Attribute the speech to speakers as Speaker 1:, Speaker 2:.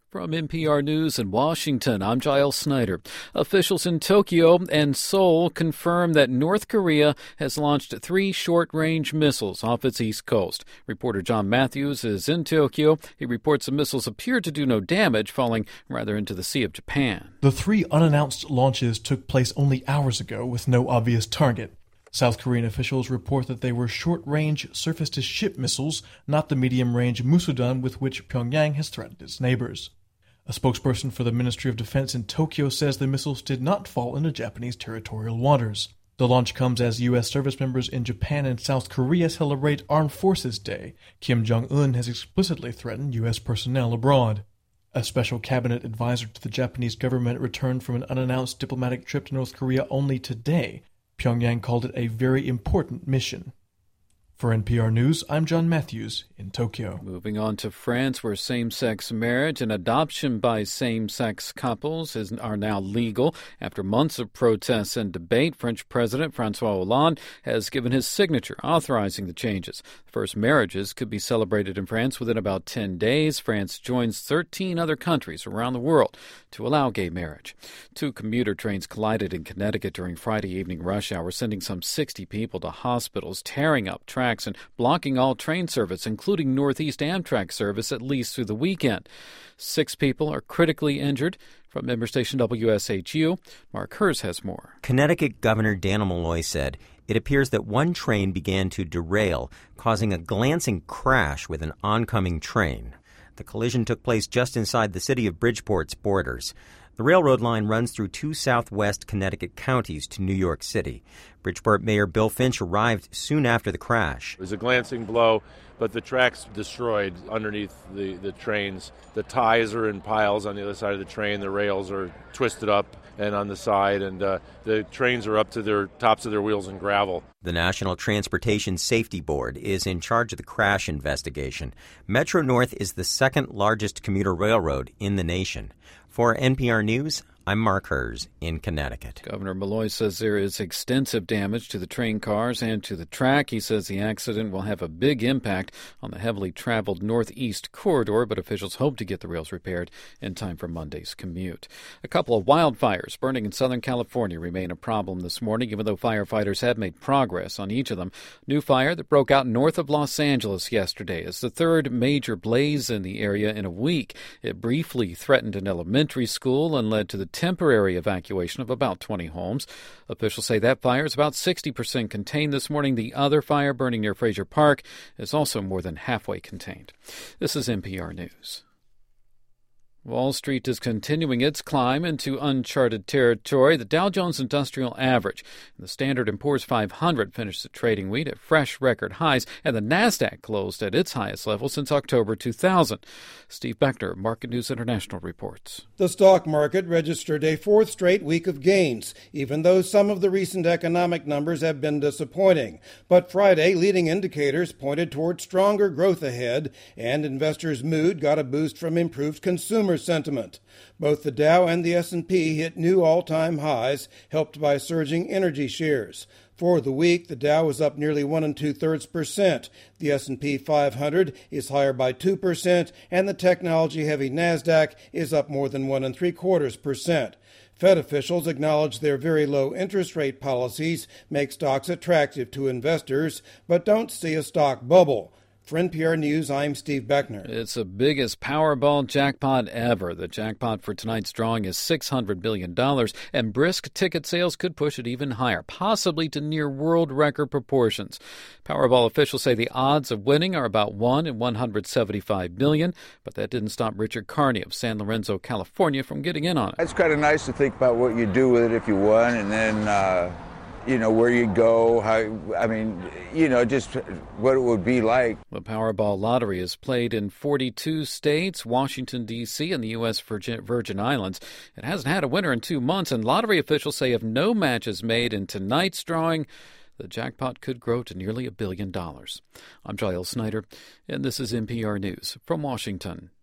Speaker 1: From NPR News in Washington, I'm Giles Snyder. Officials in Tokyo and Seoul confirm that North Korea has launched 3 short-range missiles off its east coast. Reporter John Matthews is in Tokyo. He reports the missiles appear to do no damage, falling rather into the Sea of Japan.
Speaker 2: The 3 unannounced launches took place only hours ago with no obvious target. South Korean officials report that they were short-range surface-to-ship missiles, not the medium-range Musudan with which Pyongyang has threatened its neighbors. A spokesperson for the Ministry of Defense in Tokyo says the missiles did not fall into Japanese territorial waters. The launch comes as U.S. service members in Japan and South Korea celebrate Armed Forces Day. Kim Jong-un has explicitly threatened U.S. personnel abroad. A special cabinet advisor to the Japanese government returned from an unannounced diplomatic trip to North Korea only today. Pyongyang called it a very important mission. For NPR News, I'm John Matthews in Tokyo.
Speaker 1: Moving on to France, where same-sex marriage and adoption by same-sex couples are now legal. After months of protests and debate, French President François Hollande has given his signature authorizing the changes. The first marriages could be celebrated in France within about 10 days. France joins 13 other countries around the world to allow gay marriage. 2 commuter trains collided in Connecticut during Friday evening rush hour, sending some 60 people to hospitals, tearing up tracks and blocking all train service, including Northeast Amtrak service, at least through the weekend. 6 people are critically injured. From member station WSHU, Mark Hers has more.
Speaker 3: Connecticut Governor Dannel Malloy said it appears that one train began to derail, causing a glancing crash with an oncoming train. The collision took place just inside the city of Bridgeport's borders. The railroad line runs through 2 southwest Connecticut counties to New York City. Bridgeport Mayor Bill Finch arrived soon after the crash.
Speaker 4: It was a glancing blow, but the track's destroyed underneath the trains. The ties are in piles on the other side of the train. The rails are twisted up and on the side, and the trains are up to their tops of their wheels in gravel.
Speaker 3: The National Transportation Safety Board is in charge of the crash investigation. Metro North is the second largest commuter railroad in the nation. For NPR News, I'm Mark Hers in Connecticut.
Speaker 1: Governor Malloy says there is extensive damage to the train cars and to the track. He says the accident will have a big impact on the heavily traveled northeast corridor, but officials hope to get the rails repaired in time for Monday's commute. A couple of wildfires burning in Southern California remain a problem this morning, even though firefighters have made progress on each of them. New fire that broke out north of Los Angeles yesterday is the 3rd major blaze in the area in a week. It briefly threatened an elementary school and led to the temporary evacuation of about 20 homes. Officials say that fire is about 60% contained this morning. The other fire burning near Frazier Park is also more than halfway contained. This is NPR News. Wall Street is continuing its climb into uncharted territory. The Dow Jones Industrial Average and the Standard & Poor's 500 finished the trading week at fresh record highs, and the Nasdaq closed at its highest level since October 2000. Steve Beckner, Market News International reports.
Speaker 5: The stock market registered a 4th straight week of gains, even though some of the recent economic numbers have been disappointing. But Friday, leading indicators pointed toward stronger growth ahead, and investors' mood got a boost from improved consumer sentiment. Both the Dow and the S&P hit new all-time highs, helped by surging energy shares. For the week, the Dow was up nearly 1 2/3%. The S&P 500 is higher by 2%, and the technology-heavy Nasdaq is up more than 1 3/4%. Fed officials acknowledge their very low interest rate policies make stocks attractive to investors, but don't see a stock bubble. For NPR News, I'm Steve Beckner.
Speaker 1: It's the biggest Powerball jackpot ever. The jackpot for tonight's drawing is $600 billion, and brisk ticket sales could push it even higher, possibly to near world record proportions. Powerball officials say the odds of winning are about 1 in 175 billion, but that didn't stop Richard Carney of San Lorenzo, California, from getting in on it.
Speaker 6: It's kind of nice to think about what you do with it if you won, and then where you go, just what it would be like.
Speaker 1: The Powerball lottery is played in 42 states, Washington, D.C., and the U.S. Virgin Islands. It hasn't had a winner in 2 months, and lottery officials say if no match is made in tonight's drawing, the jackpot could grow to nearly $1 billion. I'm Giles Snyder, and this is NPR News from Washington.